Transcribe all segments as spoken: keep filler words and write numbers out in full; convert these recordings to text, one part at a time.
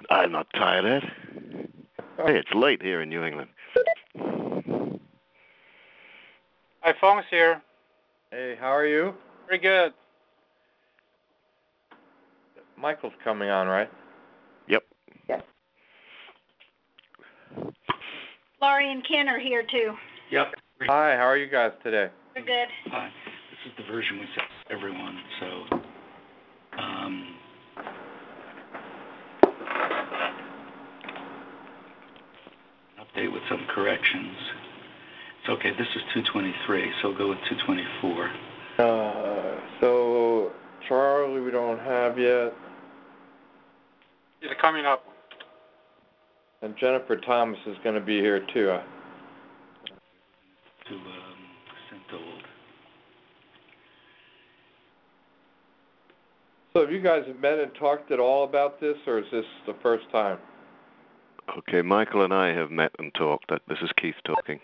I'm not tired, Ed. Hey, it's late here in New England. Hi, Fong's here. Hey, how are you? Very good. Michael's coming on, right? Yep. Yes. Laurie and Ken are here, too. Yep. Hi, how are you guys today? We're good. Hi. This is the version we sent to everyone, so... Um, update with some corrections. It's okay, this is two twenty-three, so go with two twenty-four. Uh, so, Charlie we don't have yet. He's coming up. And Jennifer Thomas is going to be here, too. To, um, sent old. So have you guys met and talked at all about this, or is this the first time? Okay, Michael and I have met and talked. This is Keith talking.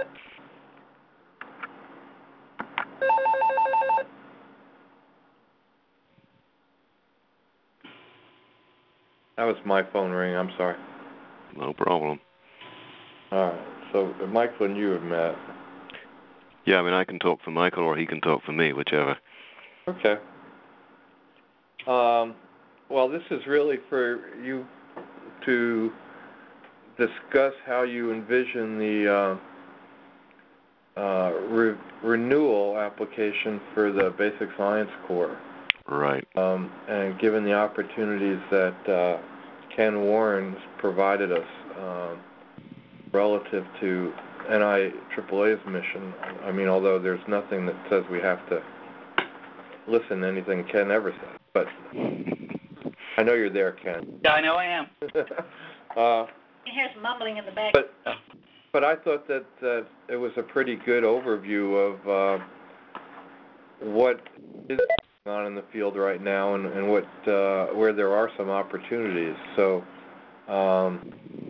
That was my phone ringing, I'm sorry. No problem. All right, so Michael and you have met. Yeah, I mean, I can talk for Michael or he can talk for me, whichever. Okay. Um, well, this is really for you to discuss how you envision the uh, uh, re renewal application for the Basic Science Corps. Right. Um, and given the opportunities that uh, Ken Warren has provided us uh, relative to N I triple A's mission, I mean, although there's nothing that says we have to listen to anything Ken ever says, but I know you're there, Ken. Yeah, I know I am. uh, You hear some mumbling in the back. But, but I thought that uh, it was a pretty good overview of uh, what is going on in the field right now and, and what uh, where there are some opportunities. So, um,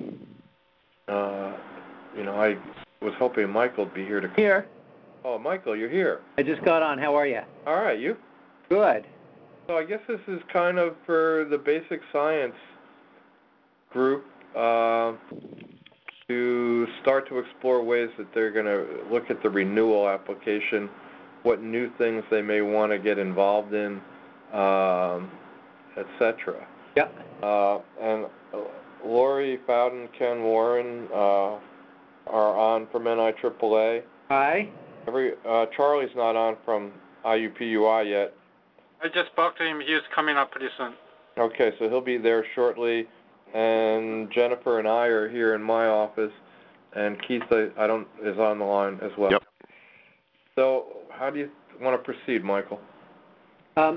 uh, you know, I was hoping Michael would be here to... Here. Oh, Michael, you're here. I just got on. How are you? All right, you? Good. So I guess this is kind of for the basic science group uh, to start to explore ways that they're going to look at the renewal application, what new things they may want to get involved in, um, et cetera. Yeah. Uh, and Lori Fowden, Ken Warren uh, are on from N I triple A. Hi. Every uh, Charlie's not on from I U P U I yet. I just spoke to him. He's coming up pretty soon. Okay, so he'll be there shortly, and Jennifer and I are here in my office, and Keith, I, I don't, is on the line as well. Yep. So, how do you want to proceed, Michael? Um,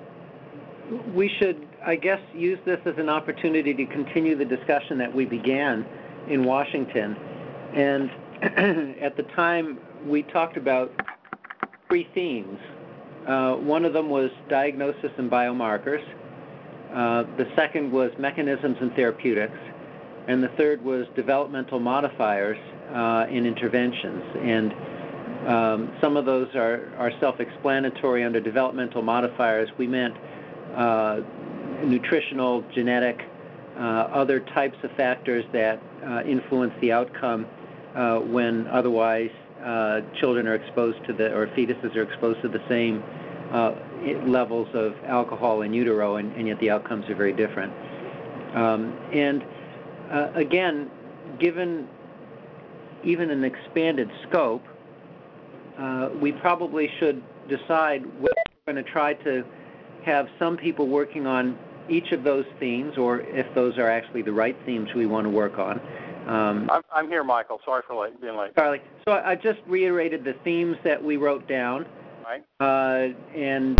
we should, I guess, use this as an opportunity to continue the discussion that we began in Washington. And at the time, we talked about three themes. Uh, one of them was diagnosis and biomarkers. Uh, the second was mechanisms and therapeutics. And the third was developmental modifiers uh, in interventions. And um, some of those are, are self-explanatory. Under developmental modifiers, we meant uh, nutritional, genetic, uh, other types of factors that uh, influence the outcome uh, when otherwise uh, children are exposed to the, or fetuses are exposed to the same uh, levels of alcohol in utero, and, and yet the outcomes are very different. Um, and uh, again, given even an expanded scope, uh, we probably should decide whether we're going to try to have some people working on each of those themes, or if those are actually the right themes we want to work on. Um, I'm, I'm here, Michael. Sorry for late, being late. Charlie, so I just reiterated the themes that we wrote down. Right. Uh, and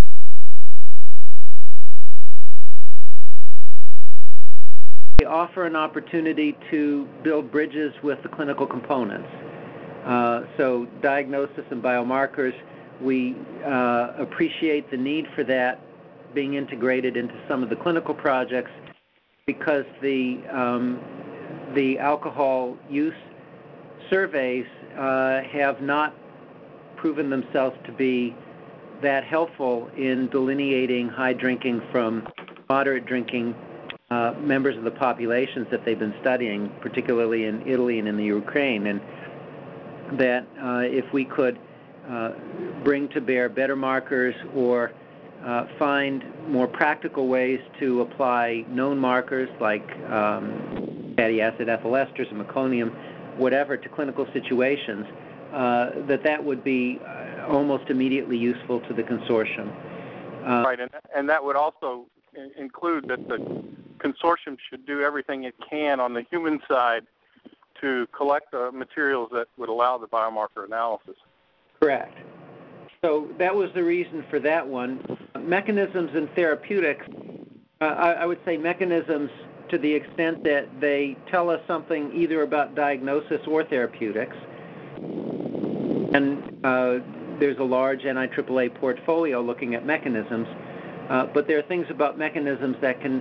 they offer an opportunity to build bridges with the clinical components. Uh, so diagnosis and biomarkers, we uh, appreciate the need for that being integrated into some of the clinical projects, because the um, the alcohol use surveys uh, have not proven themselves to be that helpful in delineating high drinking from moderate drinking uh, members of the populations that they've been studying, particularly in Italy and in the Ukraine, and that uh, if we could uh, bring to bear better markers or uh, find more practical ways to apply known markers like um, fatty acid ethyl esters and meconium, whatever, to clinical situations, uh, that that would be uh, almost immediately useful to the consortium. Uh, Right, and, and that would also in- include that the consortium should do everything it can on the human side to collect the materials that would allow the biomarker analysis. Correct. So that was the reason for that one. Mechanisms in therapeutics, uh, I, I would say mechanisms to the extent that they tell us something either about diagnosis or therapeutics. And uh, there's a large N I A A A portfolio looking at mechanisms, uh, but there are things about mechanisms that can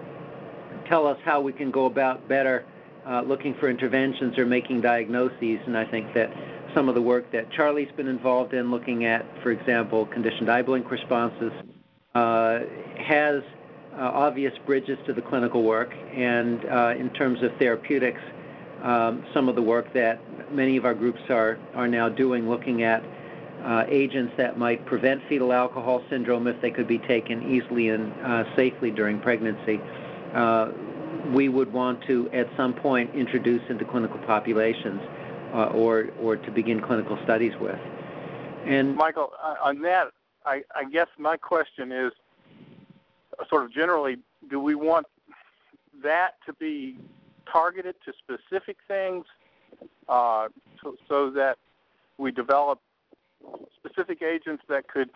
tell us how we can go about better uh, looking for interventions or making diagnoses, and I think that some of the work that Charlie's been involved in looking at, for example, conditioned eye blink responses, uh, has uh, obvious bridges to the clinical work, and uh, in terms of therapeutics, um, some of the work that many of our groups are, are now doing looking at uh, agents that might prevent fetal alcohol syndrome if they could be taken easily and uh, safely during pregnancy. Uh, we would want to, at some point, introduce into clinical populations uh, or, or to begin clinical studies with. And Michael, uh, on that, I, I guess my question is sort of generally, do we want that to be targeted to specific things uh, so, so that we develop specific agents that could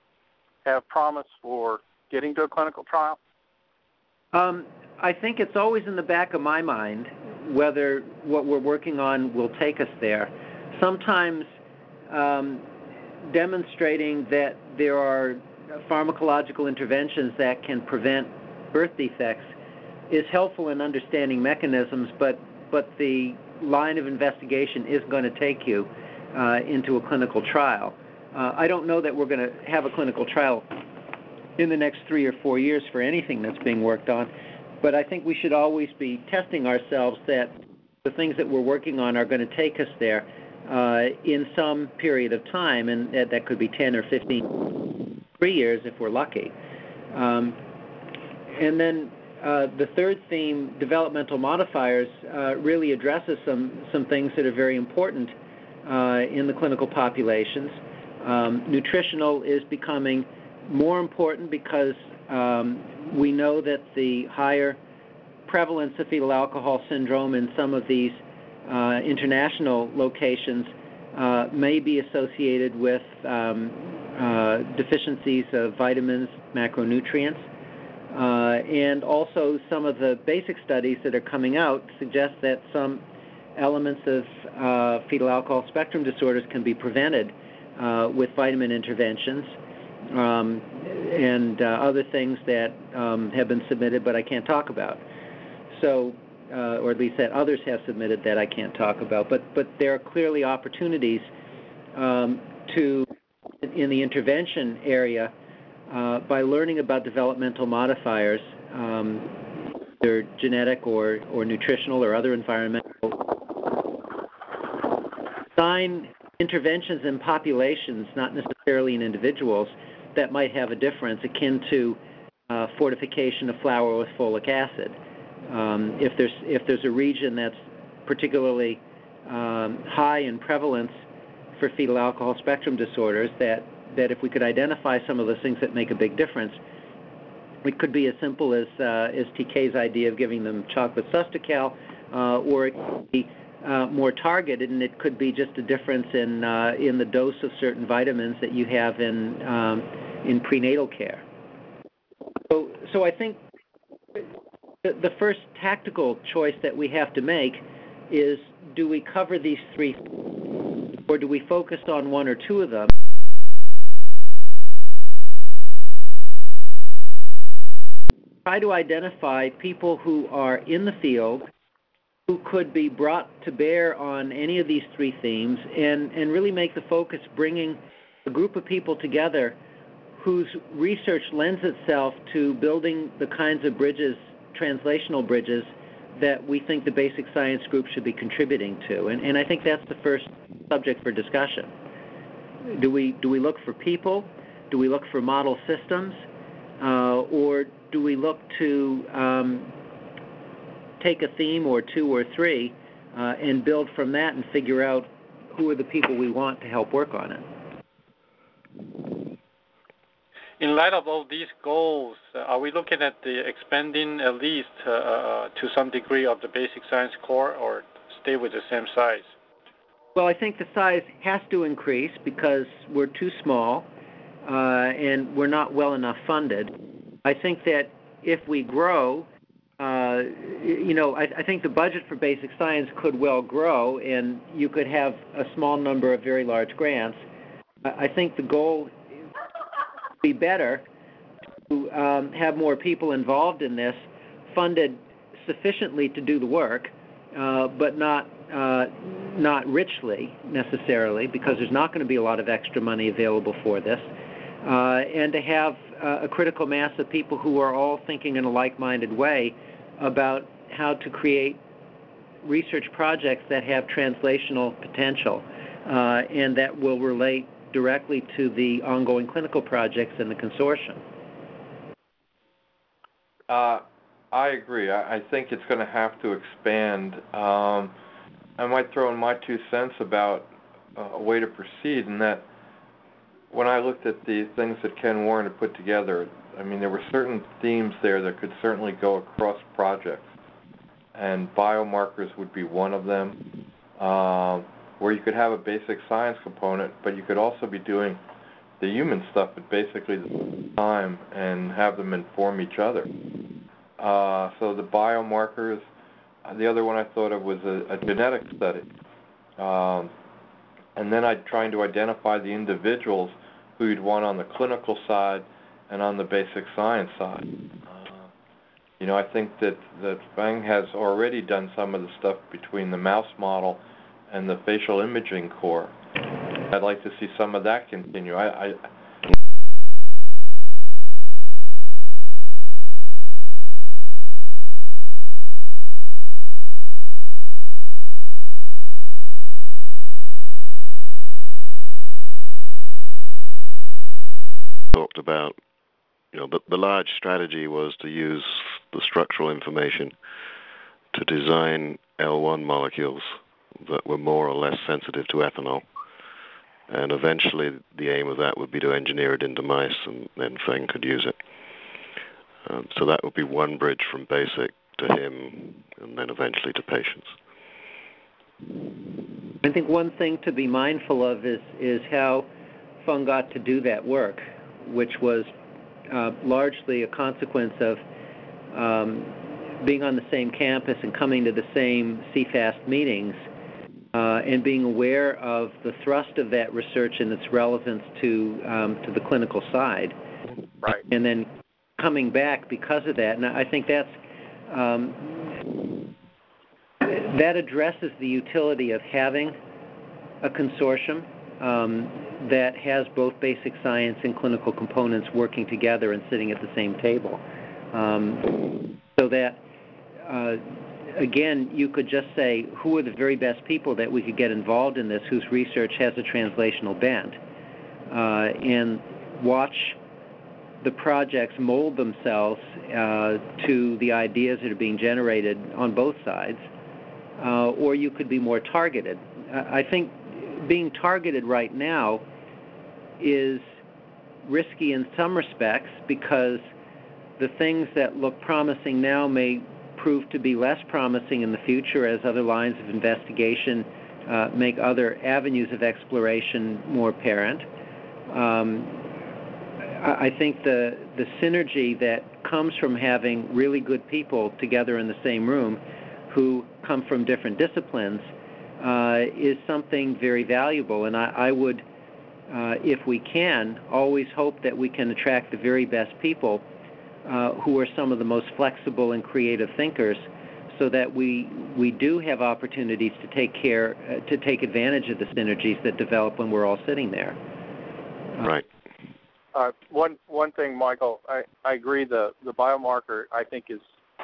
have promise for getting to a clinical trial? Um, I think it's always in the back of my mind whether what we're working on will take us there. Sometimes um, demonstrating that there are pharmacological interventions that can prevent birth defects is helpful in understanding mechanisms, but, but the line of investigation is going to take you uh, into a clinical trial. Uh, I don't know that we're going to have a clinical trial in the next three or four years for anything that's being worked on, but I think we should always be testing ourselves that the things that we're working on are going to take us there uh, in some period of time, and that, that could be ten or fifteen, three years if we're lucky. Um, and then uh, the third theme, developmental modifiers, uh, really addresses some, some things that are very important uh, in the clinical populations. Um, nutritional is becoming more important because um, we know that the higher prevalence of fetal alcohol syndrome in some of these uh, international locations uh, may be associated with um, uh, deficiencies of vitamins, macronutrients, uh, and also some of the basic studies that are coming out suggest that some elements of uh, fetal alcohol spectrum disorders can be prevented uh, with vitamin interventions. Um, and uh, other things that um, have been submitted but I can't talk about. So, uh, or at least that others have submitted that I can't talk about. But, but there are clearly opportunities um, to, in the intervention area, uh, by learning about developmental modifiers, um, either genetic or, or nutritional or other environmental, design interventions in populations, not necessarily in individuals, that might have a difference, akin to uh, fortification of flour with folic acid. Um, if there's if there's a region that's particularly um, high in prevalence for fetal alcohol spectrum disorders, that that if we could identify some of those things that make a big difference, it could be as simple as uh, as T K's idea of giving them chocolate Sustacal, uh, or it could be Uh, more targeted, and it could be just a difference in uh, in the dose of certain vitamins that you have in um, in prenatal care. So, so I think the, the first tactical choice that we have to make is: do we cover these three, or do we focus on one or two of them? Try to identify people who are in the field who could be brought to bear on any of these three themes, and, and really make the focus bringing a group of people together whose research lends itself to building the kinds of bridges translational bridges that we think the basic science group should be contributing to. And, and I think that's the first subject for discussion. Do we, do we look for people? Do we look for model systems? Uh, or do we look to um, take a theme or two or three uh, and build from that and figure out who are the people we want to help work on it? In light of all these goals, uh, are we looking at the expanding at least uh, uh, to some degree of the basic science core, or stay with the same size? Well, I think the size has to increase because we're too small uh, and we're not well enough funded. I think that if we grow, uh, you know, I, I think the budget for basic science could well grow, and you could have a small number of very large grants. I, I think the goal be better to um, have more people involved in this, funded sufficiently to do the work, uh, but not uh, not richly necessarily, because there's not going to be a lot of extra money available for this, uh, and to have uh, a critical mass of people who are all thinking in a like-minded way about how to create research projects that have translational potential uh, and that will relate directly to the ongoing clinical projects in the consortium. Uh, I agree. I, I think it's going to have to expand. Um, I might throw in my two cents about uh, a way to proceed, in that when I looked at the things that Ken Warren had put together, I mean, there were certain themes there that could certainly go across projects, and biomarkers would be one of them. Um, where you could have a basic science component, but you could also be doing the human stuff at basically the same time and have them inform each other. Uh, so the biomarkers, uh, the other one I thought of was a, a genetic study. Um, and then I'd trying to identify the individuals who you'd want on the clinical side and on the basic science side. Uh, you know, I think that, that Fang has already done some of the stuff between the mouse model and the facial imaging core. I'd like to see some of that continue. I, I talked about, you know, the, the large strategy was to use the structural information to design L one molecules that were more or less sensitive to ethanol. And eventually the aim of that would be to engineer it into mice, and then Feng could use it. Um, so that would be one bridge from basic to him, and then eventually to patients. I think one thing to be mindful of is, is how Feng got to do that work, which was uh, largely a consequence of um, being on the same campus and coming to the same C FAST meetings, uh, and being aware of the thrust of that research and its relevance to um, to the clinical side. Right. And then coming back because of that. And I think that's um, that addresses the utility of having a consortium um, that has both basic science and clinical components working together and sitting at the same table. Um, so that, uh, again, you could just say, who are the very best people that we could get involved in this, whose research has a translational bent, uh, and watch the projects mold themselves uh, to the ideas that are being generated on both sides, uh, or you could be more targeted. I think being targeted right now is risky in some respects, because the things that look promising now may prove to be less promising in the future as other lines of investigation uh, make other avenues of exploration more apparent. Um, I think the, the synergy that comes from having really good people together in the same room who come from different disciplines uh, is something very valuable. And I, I would, uh, if we can, always hope that we can attract the very best people uh, who are some of the most flexible and creative thinkers, so that we we do have opportunities to take care, uh, to take advantage of the synergies that develop when we're all sitting there. Right. Uh, one one thing, Michael, I, I agree. The the biomarker I think is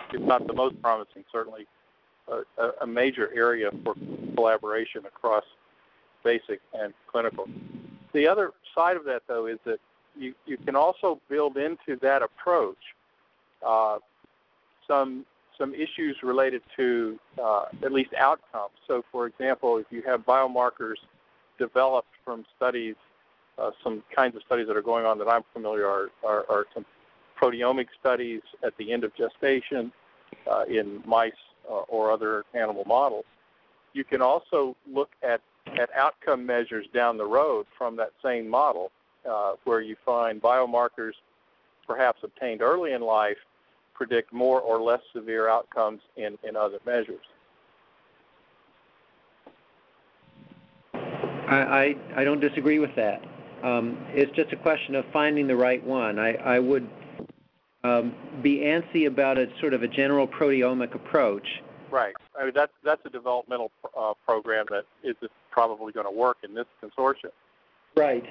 if not the most promising, certainly a, a major area for collaboration across basic and clinical. The other side of that, though, is that you, you can also build into that approach uh, some some issues related to uh, at least outcomes. So, for example, if you have biomarkers developed from studies, uh, some kinds of studies that are going on that I'm familiar are, are, are some proteomic studies at the end of gestation uh, in mice uh, or other animal models. You can also look at, at outcome measures down the road from that same model uh, where you find biomarkers perhaps obtained early in life predict more or less severe outcomes in, in other measures. I, I, I don't disagree with that. Um, it's just a question of finding the right one. I, I would um, be antsy about a sort of a general proteomic approach. Right. I mean, that's, that's a developmental uh, program that isn't probably going to work in this consortium. Right.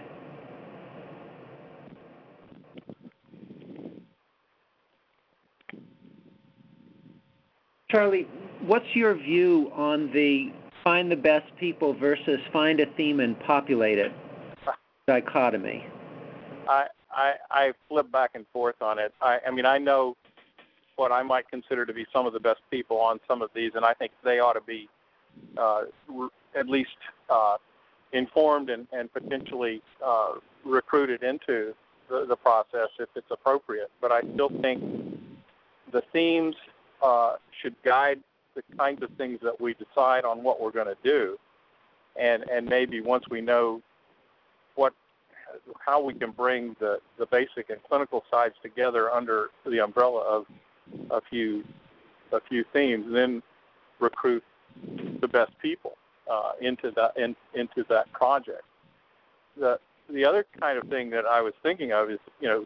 Charlie, what's your view on the find the best people versus find a theme and populate it dichotomy? I, I, I flip back and forth on it. I, I mean, I know what I might consider to be some of the best people on some of these, and I think they ought to be uh, re- at least uh, informed and, and potentially uh, recruited into the, the process if it's appropriate. But I still think the themes Uh, should guide the kinds of things that we decide on what we're going to do, and and maybe once we know what how we can bring the, the basic and clinical sides together under the umbrella of a few a few themes, then recruit the best people uh, into that in, into that project. The the other kind of thing that I was thinking of is, you know,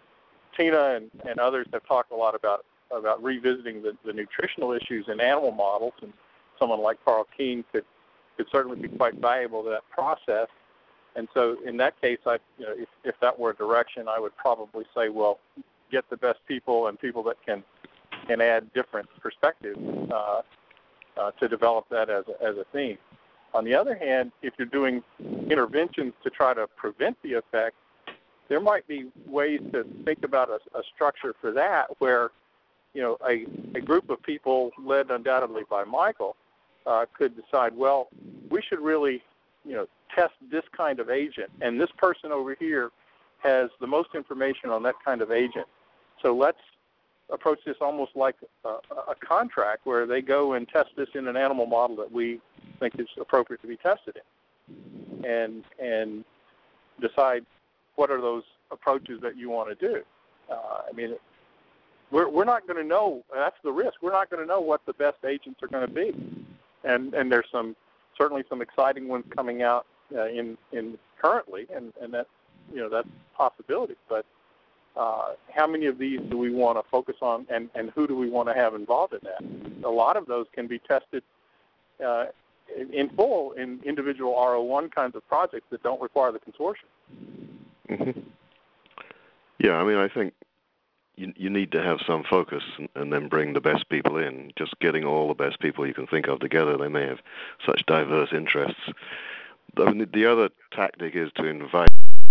Tina and, and others have talked a lot about about revisiting the, the nutritional issues in animal models, and someone like Carl Keene could, could certainly be quite valuable to that process. And so in that case, I, you know, if, if that were a direction, I would probably say, well, get the best people and people that can, can add different perspectives uh, uh, to develop that as a, as a theme. On the other hand, if you're doing interventions to try to prevent the effect, there might be ways to think about a, a structure for that where, you know, a, a group of people led undoubtedly by Michael uh, could decide, well, we should really, you know, test this kind of agent, and this person over here has the most information on that kind of agent. So let's approach this almost like a, a contract where they go and test this in an animal model that we think is appropriate to be tested in, and and decide what are those approaches that you want to do. Uh, I mean, We're, we're not going to know. That's the risk. We're not going to know what the best agents are going to be, and and there's some certainly some exciting ones coming out uh, in in currently, and and that's, you know, that's a possibility. But uh, how many of these do we want to focus on, and and who do we want to have involved in that? A lot of those can be tested uh, in, in full in individual R O one kinds of projects that don't require the consortium. Mm-hmm. Yeah, I mean, I think. You, you need to have some focus and, and then bring the best people in. Just getting all the best people you can think of together, they may have such diverse interests. I mean, the other tactic is to invite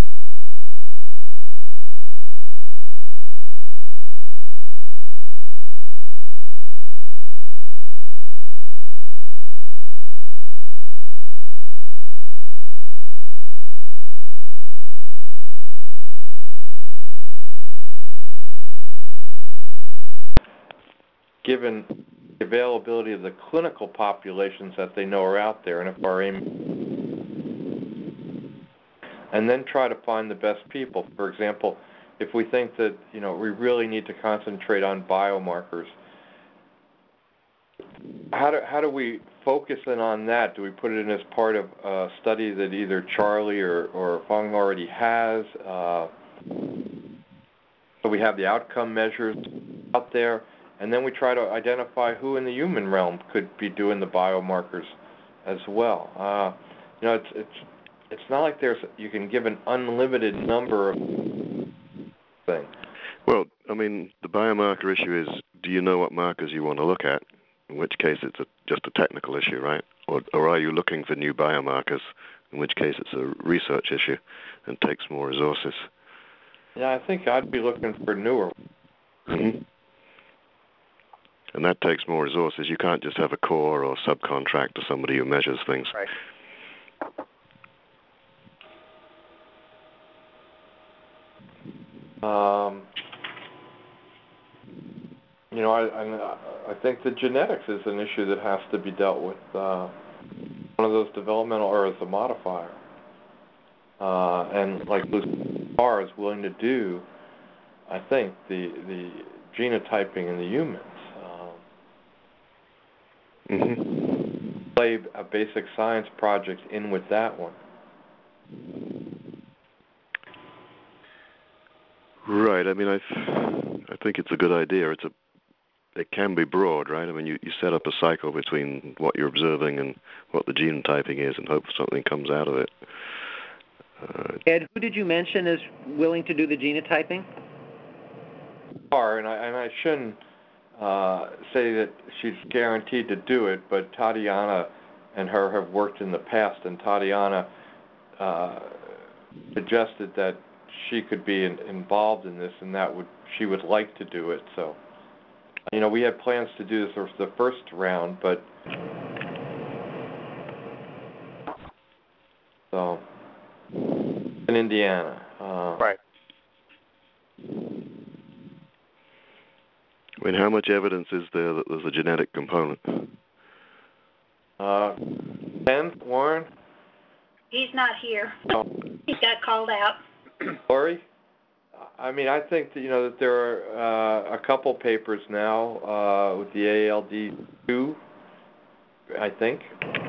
given the availability of the clinical populations that they know are out there, and if our aim, and then try to find the best people. For example, if we think that, you know, we really need to concentrate on biomarkers, how do how do we focus in on that? Do we put it in as part of a study that either Charlie or or Feng already has? Uh, so we have the outcome measures out there. And then we try to identify who in the human realm could be doing the biomarkers as well. Uh, you know, it's it's it's not like there's you can give an unlimited number of things. Well, I mean, the biomarker issue is do you know what markers you want to look at? In which case it's a, just a technical issue, right? Or, or are you looking for new biomarkers? In which case it's a research issue and takes more resources. Yeah, I think I'd be looking for newer. Mm-hmm. And that takes more resources. You can't just have a core or subcontract to somebody who measures things. Right. Um, you know, I, I, I think the genetics is an issue that has to be dealt with. Uh, one of those developmental errors, a modifier. Uh, and like Lucille Carr is willing to do, I think, the, the genotyping in the humans. Um, Mm-hmm. Play a basic science project in with that one. Right. I mean, I, th- I think it's a good idea. It's a, it can be broad, right? I mean, you, you set up a cycle between what you're observing and what the genotyping is, and hope something comes out of it. Uh, Ed, who did you mention is willing to do the genotyping? Are, and I, and I shouldn't uh, say that she's guaranteed to do it, but Tatiana and her have worked in the past, and Tatiana uh, suggested that she could be in, involved in this, and that would she would like to do it. So, you know, we had plans to do this for the first round, but so in Indiana, uh, Right. I mean, how much evidence is there that there's a genetic component? uh, Ken, Warren, He's not here. oh, He got called out. Lori. I mean, I think that, you know, that there are uh, a couple papers now uh, with the A L D two, I think.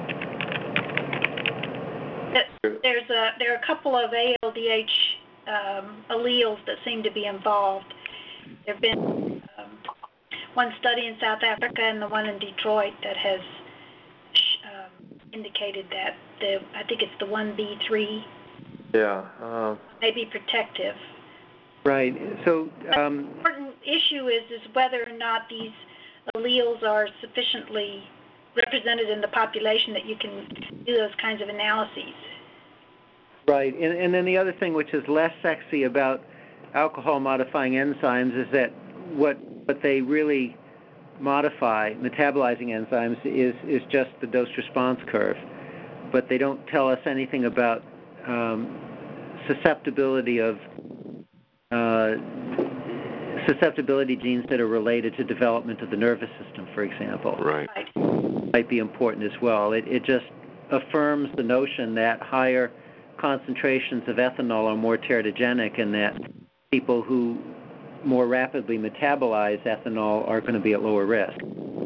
There's a there are a couple of A L D H um, alleles that seem to be involved. There have been um, one study in South Africa and the one in Detroit that has um, indicated that the I think it's the one B three Yeah. Uh, may be protective. Right. So, um, the important issue is is whether or not these alleles are sufficiently represented in the population that you can do those kinds of analyses. right. And, and then the other thing, which is less sexy about alcohol-modifying enzymes, is that what what they really modify, metabolizing enzymes, is is just the dose-response curve. But they don't tell us anything about um, susceptibility of uh, susceptibility genes that are related to development of the nervous system, for example. Right. Right. Might be important as well. It, it just affirms the notion that higher concentrations of ethanol are more teratogenic, and that people who more rapidly metabolize ethanol are going to be at lower risk.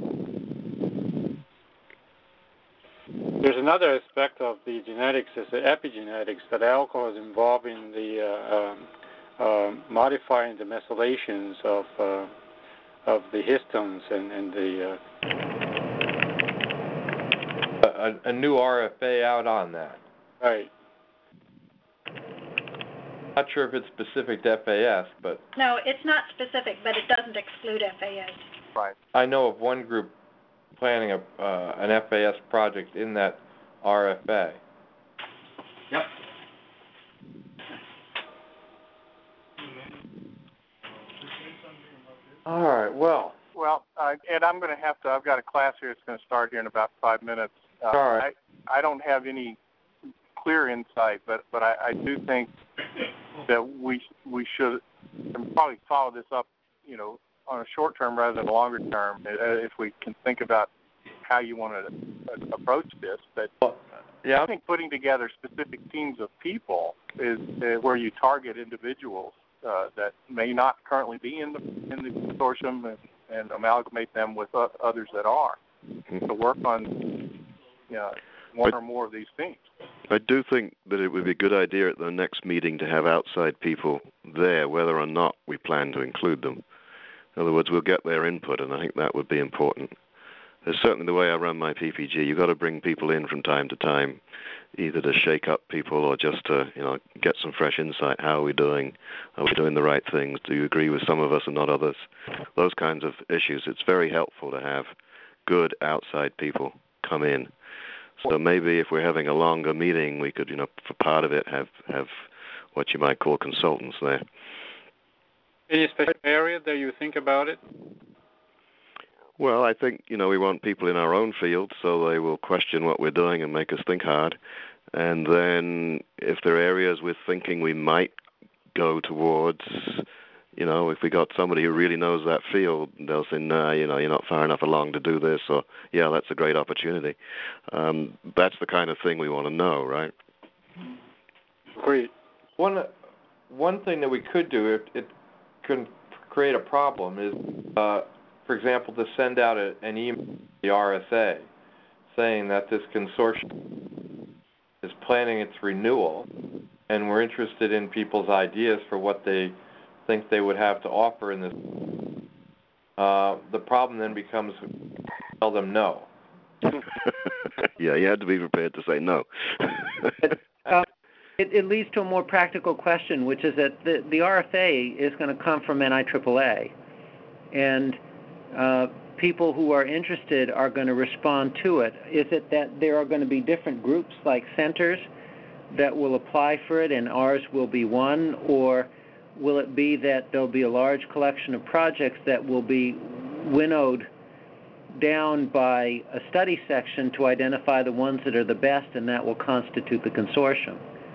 There's another aspect of the genetics, is the epigenetics, that alcohol is involved in the uh, um, uh, modifying the methylations of uh, of the histones and, and the a, a new R F A out on that. right. Not sure if it's specific to F A S, but No, it's not specific, but it doesn't exclude F A S. Right. I know of one group planning a uh, an F A S project in that R F A. Yep. All right. Well. Well, uh, Ed, I'm going to have to. I've got a class here that's going to start here in about five minutes. Uh, All right. I, I don't have any clear insight, but but I, I do think that we we should probably follow this up, you know, on a short term rather than a longer term. If we can think about how you want to approach this, but Well, yeah. I think putting together specific teams of people is uh, where you target individuals uh, that may not currently be in the in the consortium and, and amalgamate them with uh, others that are to work on, you know, one but, or more of these themes. I do think that it would be a good idea at the next meeting to have outside people there, whether or not we plan to include them. In other words, we'll get their input, and I think that would be important. It's certainly the way I run my P P G. You've got to bring people in from time to time, either to shake up people or just to, you know, get some fresh insight. How are we doing? Are we doing the right things? Do you agree with some of us and not others? Those kinds of issues. It's very helpful to have good outside people come in. So maybe if we're having a longer meeting, we could, you know, for part of it, have have what you might call consultants there. Any special area that you think about it? Well, I think, you know, we want people in our own field so they will question what we're doing and make us think hard. And then if there are areas we're thinking we might go towards, you know, if we got somebody who really knows that field, they'll say, nah, you know, you're not far enough along to do this, or, yeah, that's a great opportunity. Um, that's the kind of thing we want to know, right? Great. One, one thing that we could do, if it could create a problem, is, uh, for example, to send out a, an email to the R S A saying that this consortium is planning its renewal, and we're interested in people's ideas for what they think they would have to offer in this. Uh, the problem then becomes tell them no. Yeah, you had to be prepared to say no. uh, it, it leads to a more practical question, which is that the, the R F A is going to come from N I triple A, and uh, people who are interested are going to respond to it. Is it that there are going to be different groups like centers that will apply for it and ours will be one, or will it be that there'll be a large collection of projects that will be winnowed down by a study section to identify the ones that are the best, and that will constitute the consortium?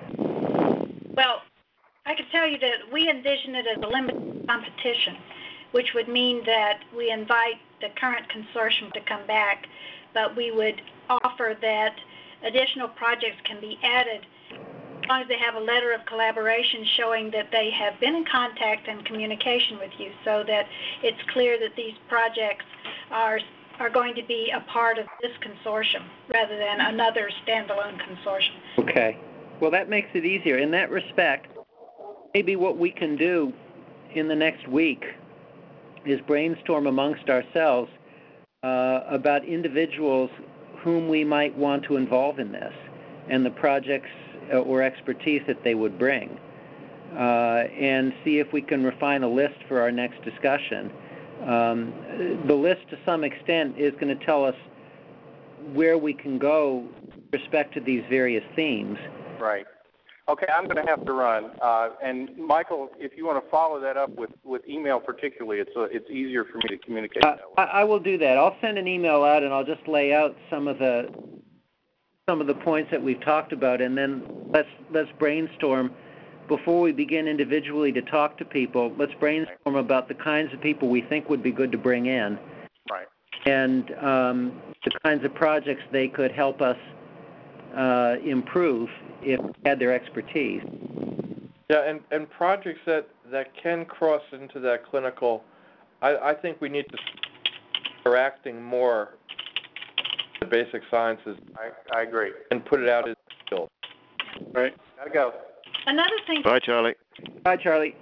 Well, I can tell you that we envision it as a limited competition, which would mean that we invite the current consortium to come back, but we would offer that additional projects can be added as long as they have a letter of collaboration showing that they have been in contact and communication with you, so that it's clear that these projects are are going to be a part of this consortium rather than another standalone consortium. Okay. Well, that makes it easier. In that respect, maybe what we can do in the next week is brainstorm amongst ourselves uh, about individuals whom we might want to involve in this and the projects or expertise that they would bring, uh, and see if we can refine a list for our next discussion. Um, the list, to some extent, is going to tell us where we can go with respect to these various themes. Right. Okay, I'm going to have to run. Uh, and Michael, if you want to follow that up with, with email particularly, it's, uh, it's easier for me to communicate uh, that way. I, I will do that. I'll send an email out, and I'll just lay out some of the some of the points that we've talked about, and then let's let's brainstorm before we begin individually to talk to people. Let's brainstorm about the kinds of people we think would be good to bring in, right, and um, the kinds of projects they could help us uh, improve if we had their expertise. Yeah, and, and projects that, that can cross into that clinical, I, I think we need to start interacting more the basic sciences. I, I agree. And put it out as a skill. Right. Gotta go. Another thing. Bye, Charlie. Bye, Charlie.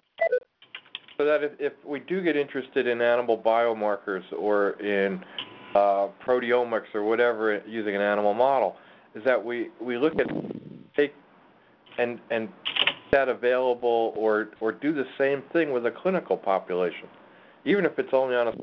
So that if, if we do get interested in animal biomarkers or in uh, proteomics or whatever using an animal model, is that we, we look at take and and that available or or do the same thing with a clinical population, even if it's only on a.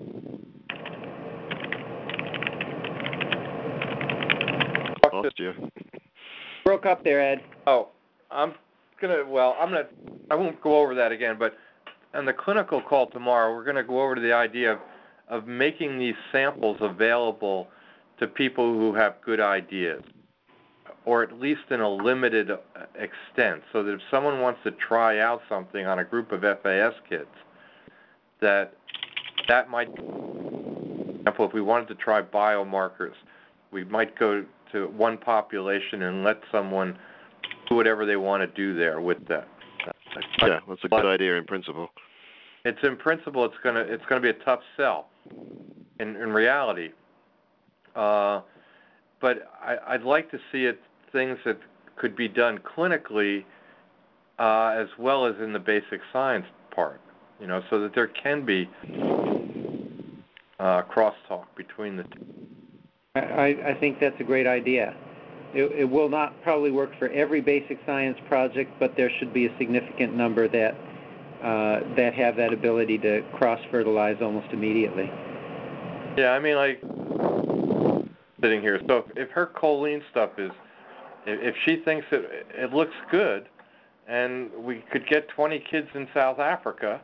Lost you. Broke up there, Ed. Oh, I'm gonna. Well, I'm gonna. I won't go over that again, but on the clinical call tomorrow, we're gonna go over to the idea of of making these samples available to people who have good ideas, or at least in a limited extent, so that if someone wants to try out something on a group of F A S kids, that that might, for example, if we wanted to try biomarkers, we might go to one population and let someone do whatever they want to do there with that. Yeah, that's a good idea in principle. It's in principle, it's gonna it's gonna be a tough sell. In in reality, uh, but I, I'd like to see it things that could be done clinically uh, as well as in the basic science part. You know, so that there can be uh, crosstalk between the two. I, I think that's a great idea. It, it will not probably work for every basic science project, but there should be a significant number that uh, that have that ability to cross-fertilize almost immediately. Yeah, I mean, like, sitting here, so if her choline stuff is, if she thinks it, it looks good, and we could get twenty kids in South Africa,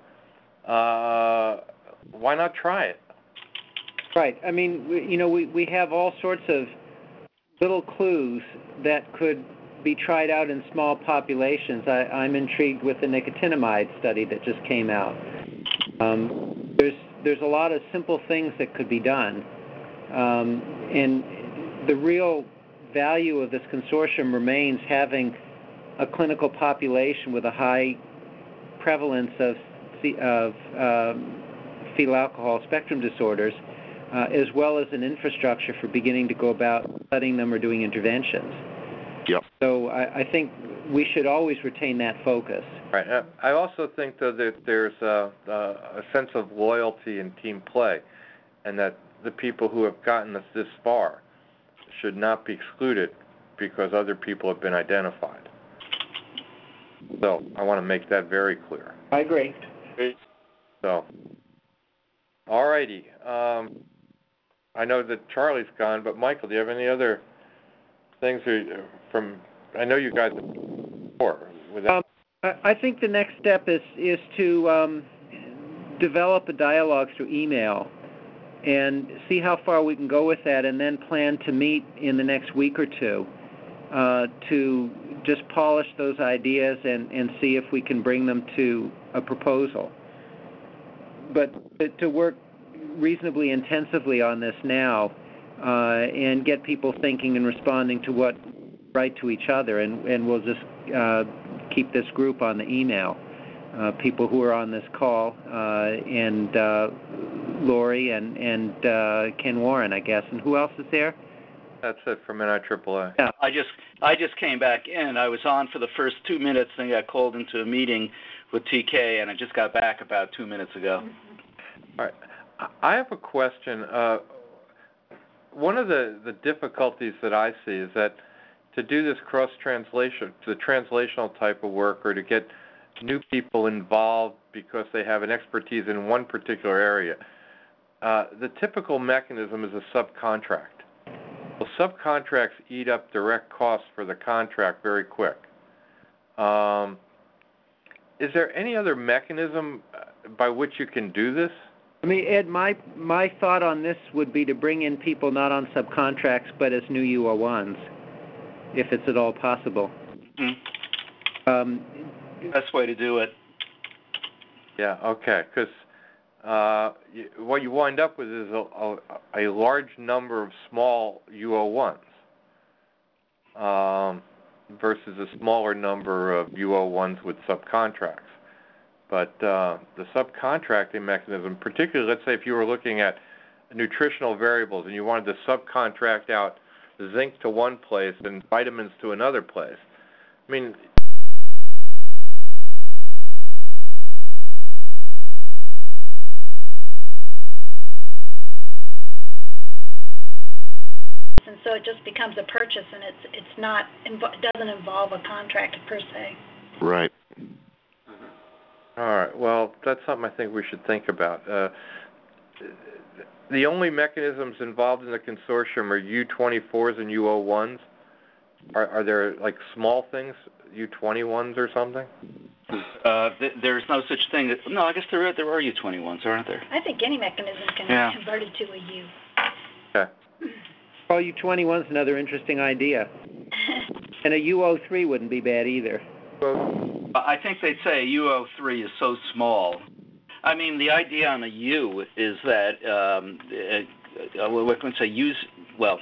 uh, why not try it? Right. I mean, we, you know, we, we have all sorts of little clues that could be tried out in small populations. I, I'm intrigued with the nicotinamide study that just came out. Um, there's there's a lot of simple things that could be done, um, and the real value of this consortium remains having a clinical population with a high prevalence of of um, fetal alcohol spectrum disorders, uh, as well as an infrastructure for beginning to go about studying them or doing interventions. Yep. So I, I think we should always retain that focus. Right. Uh, I also think, though, that there's a, a sense of loyalty and team play, and that the people who have gotten us this far should not be excluded because other people have been identified. So I want to make that very clear. I agree. So, all righty. Um, I know that Charlie's gone, but Michael, do you have any other things from? I know you guys before. Without. Um, I think the next step is is to um, develop a dialogue through email and see how far we can go with that, and then plan to meet in the next week or two uh, to just polish those ideas and, and see if we can bring them to a proposal. But to work reasonably intensively on this now uh, and get people thinking and responding to what write to each other, and, and we'll just uh, keep this group on the email. Uh, people who are on this call, uh, and uh, Lori and, and uh, Ken Warren, I guess. And who else is there? That's it from N I triple A. Yeah, I just I just came back in. I was on for the first two minutes, then got called into a meeting with T K, and I just got back about two minutes ago. All right. I have a question. Uh, one of the, the difficulties that I see is that to do this cross-translation, the translational type of work, or to get new people involved because they have an expertise in one particular area, uh, the typical mechanism is a subcontract. Well, subcontracts eat up direct costs for the contract very quick. Um, is there any other mechanism by which you can do this? I mean, Ed, my, my thought on this would be to bring in people not on subcontracts but as new U O ones, if it's at all possible. Mm-hmm. Um, Best way to do it. Yeah, okay, because uh, what you wind up with is a, a, a large number of small U O ones um, versus a smaller number of U O ones with subcontracts. But uh, the subcontracting mechanism, particularly, let's say if you were looking at nutritional variables and you wanted to subcontract out zinc to one place and vitamins to another place, I mean, and so it just becomes a purchase, and it's it's not it doesn't involve a contract per se. Right. All right. Well, that's something I think we should think about. Uh, the only mechanisms involved in the consortium are U twenty-fours and U O ones. Are, are there like small things, U twenty-ones or something? Uh, th- there's no such thing. As, no, I guess there are, there are U twenty-ones, aren't there? I think any mechanism can Yeah. be converted to a U. Okay. well, U twenty-one is another interesting idea. And a U O three wouldn't be bad either. Well, I think they'd say U O three is so small. I mean, the idea on a U is that, um, uh, uh, we're going to say use, well,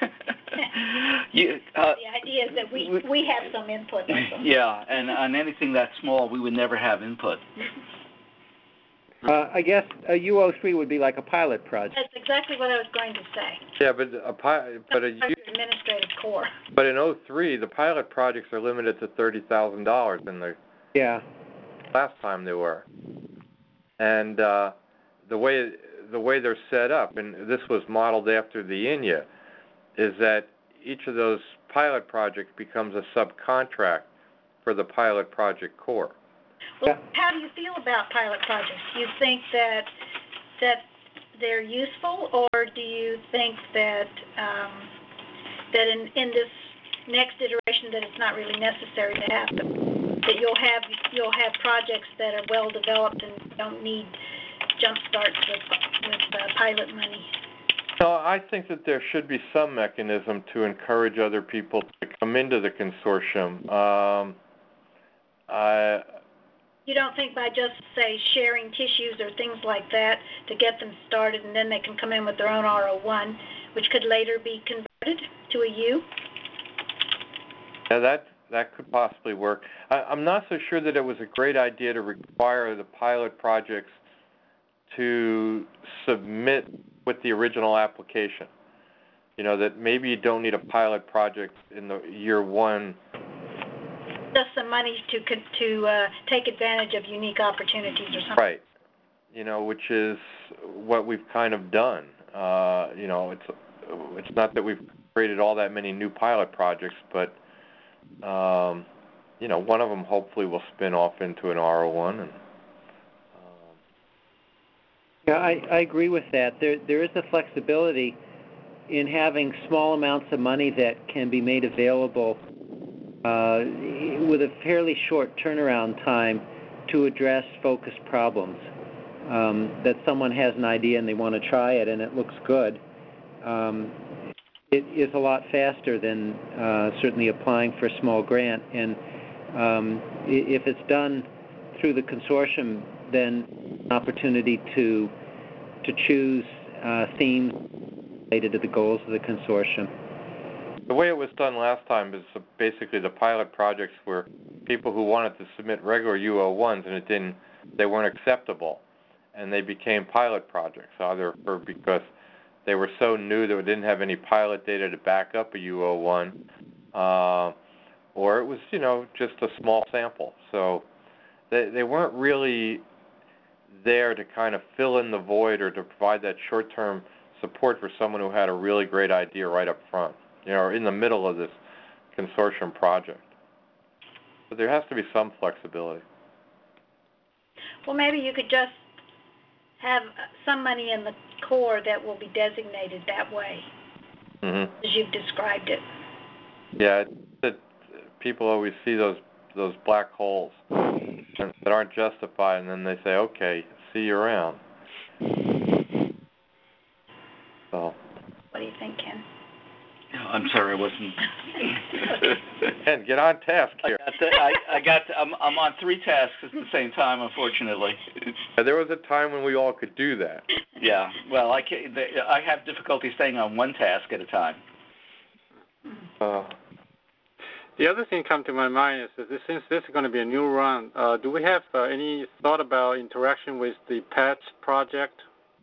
you, uh, The idea is that we, we have some input. yeah, and on anything that small, we would never have input. Uh, I guess a U O three would be like a pilot project. That's exactly what I was going to say. yeah, but a pi- but a U- Administrative core. but in O three, the pilot projects are limited to thirty thousand dollars, and the Yeah. last time they were. And uh, the way the way they're set up, and this was modeled after the I N Y A, is that each of those pilot projects becomes a subcontract for the pilot project core. Well, how do you feel about pilot projects? Do you think that that they're useful, or do you think that um, that in, in this next iteration that it's not really necessary to have them? That you'll have you'll have projects that are well developed and don't need jump starts with with uh, pilot money. No, I think that there should be some mechanism to encourage other people to come into the consortium. Um, I, You don't think by just, say, sharing tissues or things like that to get them started, and then they can come in with their own R O one, which could later be converted to a U? yeah, that that could possibly work. I, I'm not so sure that it was a great idea to require the pilot projects to submit with the original application. You know, that maybe you don't need a pilot project in the year one. Just some money to to uh, take advantage of unique opportunities or something. Right. You know, which is what we've kind of done. Uh, you know, it's it's not that we've created all that many new pilot projects, but um, you know, one of them hopefully will spin off into an R O one. And Yeah, I, I agree with that. There there is a flexibility in having small amounts of money that can be made available uh, with a fairly short turnaround time to address focused problems. Um, that someone has an idea and they want to try it and it looks good. Um, it is a lot faster than uh, certainly applying for a small grant. And um, if it's done through the consortium, then an opportunity to to choose uh, themes related to the goals of the consortium. the way it was done last time is basically the pilot projects were people who wanted to submit regular U O ones and it didn't, they weren't acceptable, and they became pilot projects, either for because they were so new that it didn't have any pilot data to back up a U O one, uh, or it was, you know, just a small sample. So they, they weren't really there to kind of fill in the void or to provide that short-term support for someone who had a really great idea right up front, you know, or in the middle of this consortium project. But there has to be some flexibility. Well, maybe you could just have some money in the core that will be designated that way, Mm-hmm. as you've described it. Yeah, it, it, people always see those those black holes that aren't justified, and then they say, "Okay, see you around." So. What do you think, Ken? I'm sorry, I wasn't. Ken, get on task here. I got, to, I, I got to, I'm, I'm on three tasks at the same time, unfortunately. Yeah, there was a time when we all could do that. Yeah, well, I, can't, I have difficulty staying on one task at a time. Uh, The other thing come to my mind is that this, since this is going to be a new run, uh, do we have uh, any thought about interaction with the PETS project?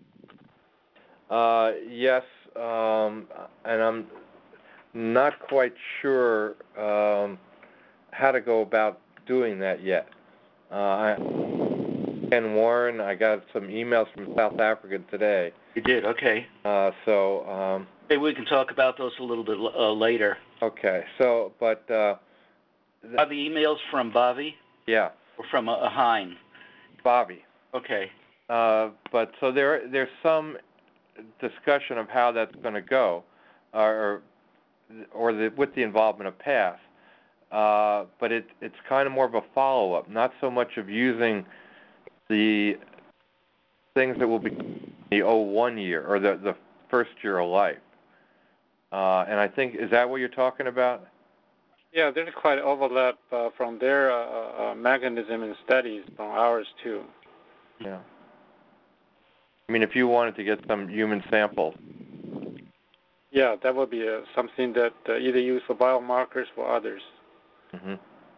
uh, yes, um, and I'm not quite sure um, how to go about doing that yet. Uh, I, Ken Warren, I got some emails from South Africa today. You did, okay. Uh, so um, Maybe we can talk about those a little bit uh, later. okay, so but uh, th- Are the emails from Bobby yeah, or from uh, Hein? Bobby. Okay. Uh, but so there there's some discussion of how that's going to go, or or the, with the involvement of P A S. Uh, but it, it's kind of more of a follow-up, not so much of using the things that will be the oh one year, or the, the first year of life. Uh, and I think, is that what you're talking about? Yeah, there's quite overlap uh, from their uh, uh, mechanism and studies from ours too. Yeah. I mean, if you wanted to get some human samples. Yeah, that would be uh, something that uh, either used for biomarkers or others. Mm-hmm.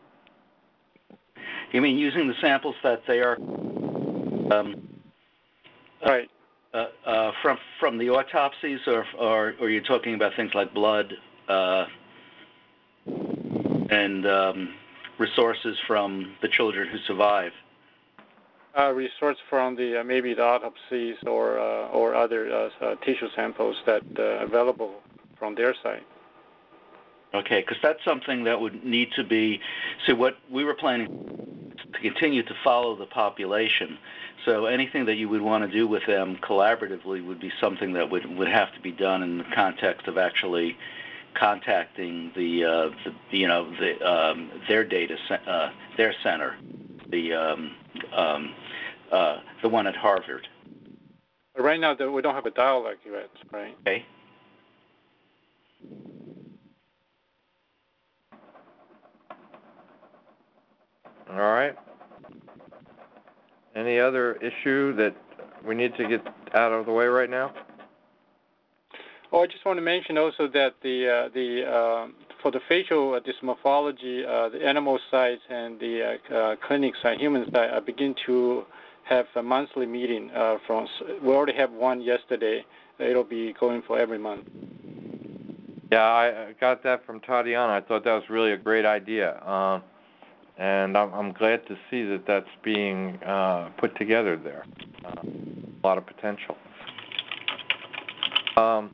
You mean using the samples that they are um, Right. uh, uh, from from the autopsies, or or, or you're talking about things like blood uh, and um, resources from the children who survive? uh, research from the uh, maybe the autopsies or uh, or other uh, uh, tissue samples that uh, available from their side. Okay, because that's something that would need to be. So what we were planning to continue to follow the population. So anything that you would want to do with them collaboratively would be something that would would have to be done in the context of actually contacting the, uh, the you know the um, their data uh, their center, the um, um, uh, the one at Harvard. Right now, we don't have a dialogue yet, right? Okay. All right. Any other issue that we need to get out of the way right now? Oh, I just want to mention also that the uh, the uh, for the facial dysmorphology, uh, the animal sites and the uh, uh, clinic site, human site, I begin to have a monthly meeting. Uh, from we already have one yesterday. It'll be going for every month. Yeah, I got that from Tatiana. I thought that was really a great idea, uh, and I'm, I'm glad to see that that's being uh, put together there. Uh, a lot of potential. Um,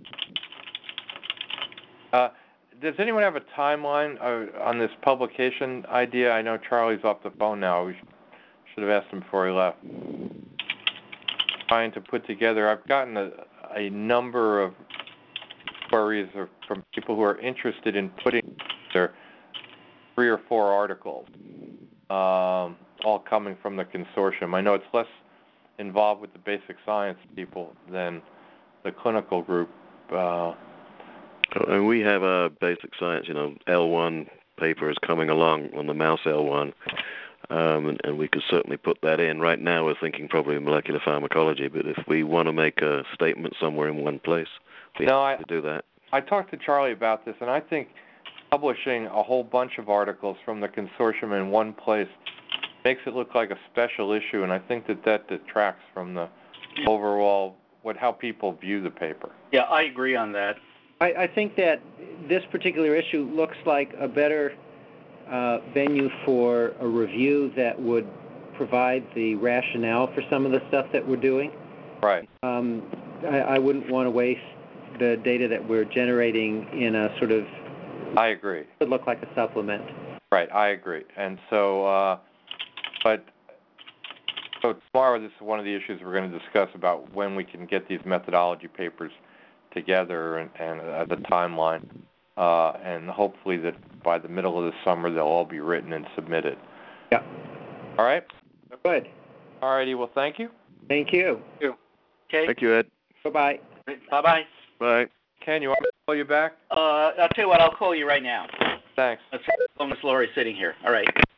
uh, does anyone have a timeline uh, on this publication idea? I know Charlie's off the phone now. We should have asked him before he left. Trying to put together, I've gotten a, a number of queries from people who are interested in putting together three or four articles, um, all coming from the consortium. I know it's less involved with the basic science people than the clinical group. Uh, and we have a basic science, you know, L one paper is coming along on the mouse L one, um, and, and we could certainly put that in. Right now we're thinking probably molecular pharmacology, but if we want to make a statement somewhere in one place, we no, have I, to do that. I talked to Charlie about this, and I think publishing a whole bunch of articles from the consortium in one place makes it look like a special issue, and I think that that detracts from the overall what how people view the paper. Yeah, I agree on that. I, I think that this particular issue looks like a better uh, venue for a review that would provide the rationale for some of the stuff that we're doing. Right. Um, I, I wouldn't want to waste the data that we're generating in a sort of... I agree. Would look like a supplement. Right, I agree. And so, uh, but, so tomorrow this is one of the issues we're going to discuss about when we can get these methodology papers together and, and uh, the timeline. Uh, and hopefully that by the middle of the summer they'll all be written and submitted. Yeah. All right? Good. All righty, well, thank you. Thank you. Thank you. Okay. Thank you, Ed. Bye-bye. Bye-bye. Bye. Ken, you want me to call you back? Uh, I'll tell you what, I'll call you right now. Thanks. As long as Lori's sitting here. All right.